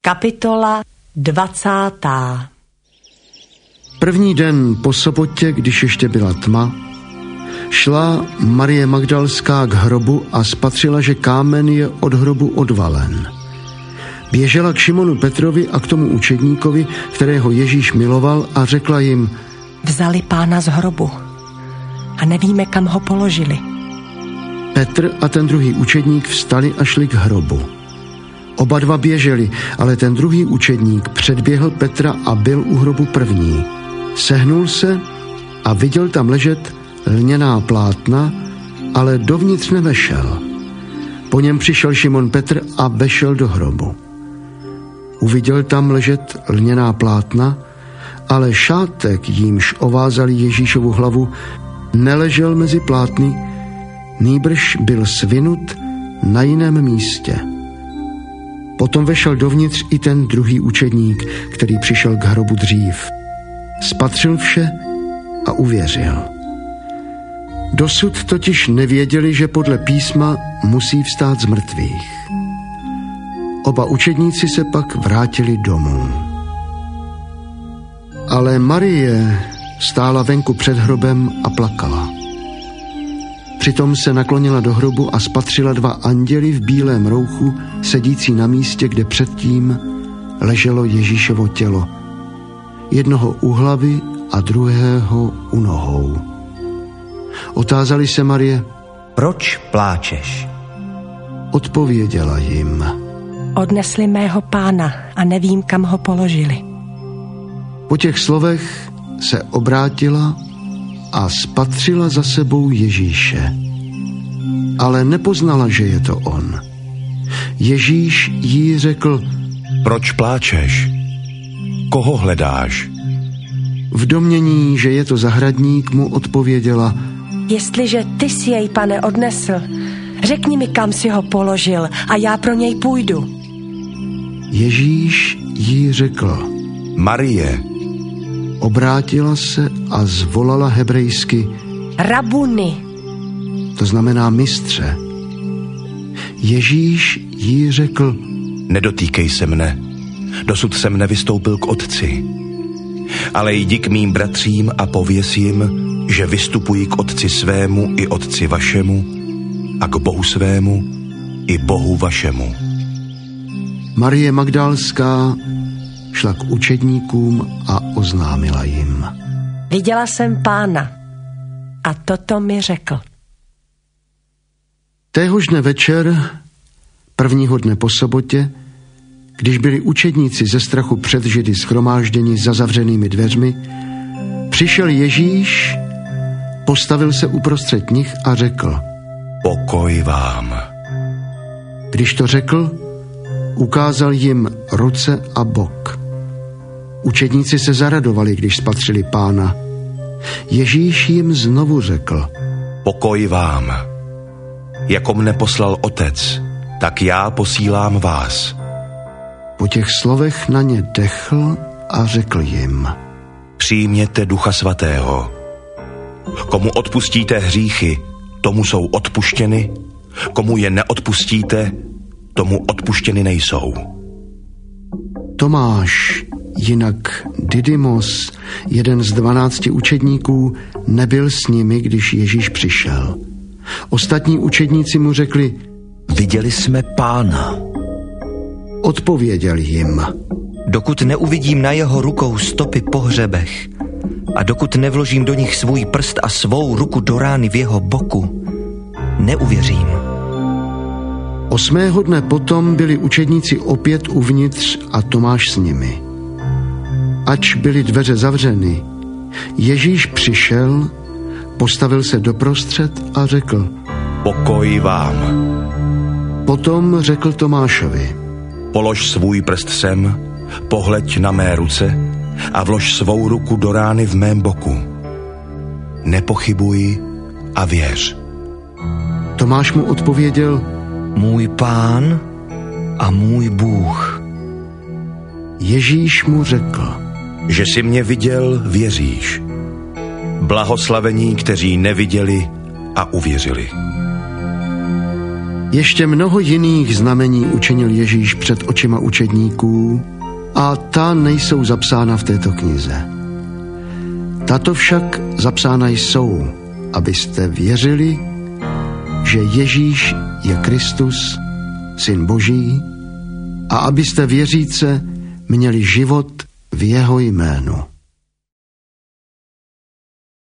Kapitola 20. První den po sobotě, když ještě byla tma, šla Marie Magdalská k hrobu a spatřila, že kámen je od hrobu odvalen. Běžela k Šimonu Petrovi a k tomu učedníkovi, kterého Ježíš miloval, a řekla jim: Vzali Pána z hrobu a nevíme, kam ho položili. Petr a ten druhý učedník vstali a šli k hrobu. Oba dva běželi, ale ten druhý učedník předběhl Petra a byl u hrobu první. Sehnul se a viděl tam ležet lněná plátna, ale dovnitř nevešel. Po něm přišel Šimon Petr a vešel do hrobu. Uviděl tam ležet lněná plátna, ale šátek, jímž ovázali Ježíšovu hlavu, neležel mezi plátny, nýbrž byl svinut na jiném místě. Potom vešel dovnitř i ten druhý učedník, který přišel k hrobu dřív. Spatřil vše a uvěřil. Dosud totiž nevěděli, že podle písma musí vstát z mrtvých. Oba učedníci se pak vrátili domů. Ale Marie stála venku před hrobem a plakala. Přitom se naklonila do hrobu a spatřila dva anděly v bílém rouchu, sedící na místě, kde předtím leželo Ježíšovo tělo. Jednoho u hlavy a druhého u nohou. Otázali se Marie: Proč pláčeš? Odpověděla jim: Odnesli mého Pána a nevím, kam ho položili. Po těch slovech se obrátila a spatřila za sebou Ježíše. Ale nepoznala, že je to on. Ježíš jí řekl: Proč pláčeš? Koho hledáš? V domnění, že je to zahradník, mu odpověděla: Jestliže ty jsi jej, Pane, odnesl, řekni mi, kam jsi ho položil a já pro něj půjdu. Ježíš jí řekl: Marie. Obrátila se a zvolala hebrejsky: Rabuni. To znamená mistře. Ježíš jí řekl: Nedotýkej se mne, dosud jsem nevystoupil k Otci. Ale jdi k mým bratřím a pověz jim, že vystupuji k Otci svému i Otci vašemu a k Bohu svému i Bohu vašemu. Marie Magdalská šla k učedníkům a oznámila jim: Viděla jsem Pána a toto mi řekl. Téhož dne večer, prvního dne po sobotě, když byli učedníci ze strachu před Židy shromážděni za zavřenými dveřmi, přišel Ježíš, postavil se uprostřed nich a řekl: Pokoj vám. Když to řekl, ukázal jim ruce a bok. Učedníci se zaradovali, když spatřili Pána. Ježíš jim znovu řekl: Pokoj vám. Jako mne poslal Otec, tak já posílám vás. Po těch slovech na ně dechl a řekl jim: Přijměte Ducha Svatého. Komu odpustíte hříchy, tomu jsou odpuštěny, komu je neodpustíte, tomu odpuštěny nejsou. Tomáš, jinak Didymos, jeden z 12 učedníků, nebyl s nimi, když Ježíš přišel. Ostatní učedníci mu řekli: Viděli jsme Pána. Odpověděl jim: Dokud neuvidím na jeho rukou stopy po hřebech a dokud nevložím do nich svůj prst a svou ruku do rány v jeho boku, neuvěřím. 8. dne potom byli učedníci opět uvnitř a Tomáš s nimi. Ač byly dveře zavřeny, Ježíš přišel, postavil se doprostřed a řekl: Pokoj vám. Potom řekl Tomášovi: Polož svůj prst sem, pohleď na mé ruce a vlož svou ruku do rány v mém boku. Nepochybuj a věř. Tomáš mu odpověděl: Můj Pán a můj Bůh. Ježíš mu řekl: Že jsi mě viděl, věříš. Blahoslavení, kteří neviděli a uvěřili. Ještě mnoho jiných znamení učinil Ježíš před očima učedníků a ta nejsou zapsána v této knize. Tato však zapsána jsou, abyste věřili, že Ježíš je Kristus, Syn Boží, a abyste věříce měli život v jeho jménu.